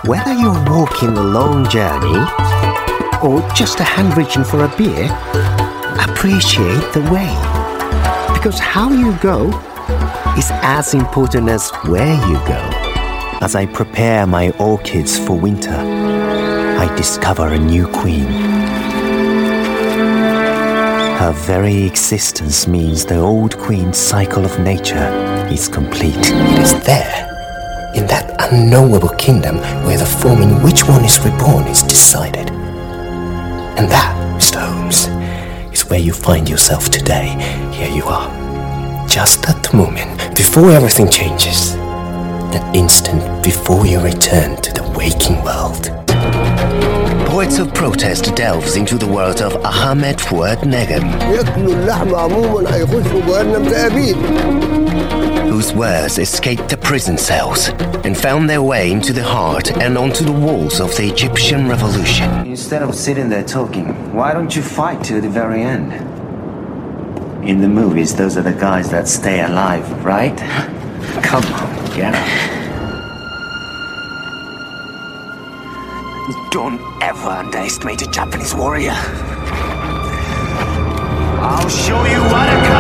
Whether you're walking a long journey or just a hand reaching for a beer, appreciate the way. Because how you go is as important as where you go. As I prepare my orchids for winter, I discover a new queen. Her very existence means the old queen's cycle of nature is complete. It is there, in that unknowable kingdom where the form in which one is reborn is decided. And that, Mr. Holmes, is where you find yourself today. Here you are, just at the moment before everything changes. That instant before you return to the waking world. Poets of Protest delves into the world of Ahmed Fuad Negm, whose words escaped the prison cells and found their way into the heart and onto the walls of the Egyptian revolution. Instead of sitting there talking, why don't you fight to the very end? In the movies, those are the guys that stay alive, right? Come on, get up. Don't ever underestimate a Japanese warrior. I'll show you what a